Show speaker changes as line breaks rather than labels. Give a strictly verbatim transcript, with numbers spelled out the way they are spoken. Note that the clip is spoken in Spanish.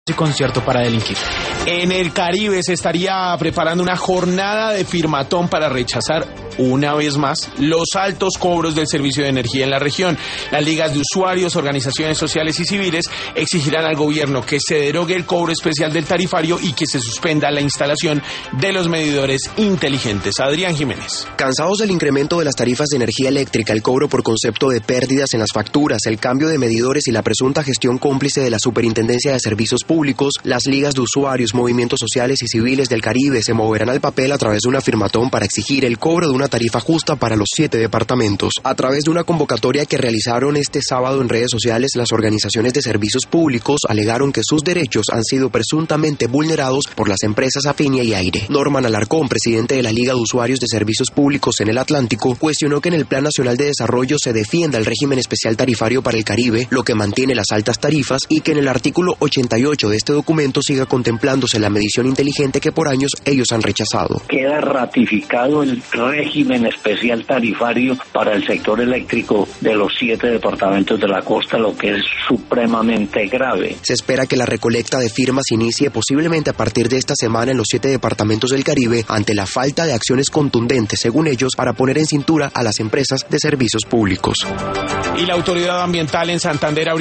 y concierto para delinquir.
En el Caribe se estaría preparando una jornada de firmatón para rechazar una vez más los altos cobros del servicio de energía en la región. Las ligas de usuarios, organizaciones sociales y civiles exigirán al gobierno que se derogue el cobro especial del tarifario y que se suspenda la instalación de los medidores inteligentes. Adrián Jiménez.
Cansados del incremento de las tarifas de energía eléctrica, el cobro por concepto de pérdidas en las facturas, el cambio de medidores y la presunta gestión cómplice de la Superintendencia de Servicios Públicos, las ligas de usuarios, movimientos sociales y civiles del Caribe se moverán al papel a través de una firmatón para exigir el cobro de una tarifa justa para los siete departamentos. A través de una convocatoria que realizaron este sábado en redes sociales, las organizaciones de servicios públicos alegaron que sus derechos han sido presuntamente vulnerados por las empresas Afinia y Aire. Norman Alarcón, presidente de la Liga de Usuarios de Servicios Públicos en el Atlántico, cuestionó que en el Plan Nacional de Desarrollo se defienda el régimen especial tarifario para el Caribe, lo que mantiene las altas tarifas, y que en el artículo ochenta y ocho de este documento siga contemplándose la medición inteligente que por años ellos han rechazado.
Queda ratificado el régimen especial tarifario para el sector eléctrico de los siete departamentos de la costa, lo que es supremamente grave.
Se espera que la recolecta de firmas inicie posiblemente a partir de esta semana en los siete departamentos del Caribe ante la falta de acciones contundentes, según ellos, para poner en cintura a las empresas de servicios públicos.
Y la autoridad ambiental en Santander abrió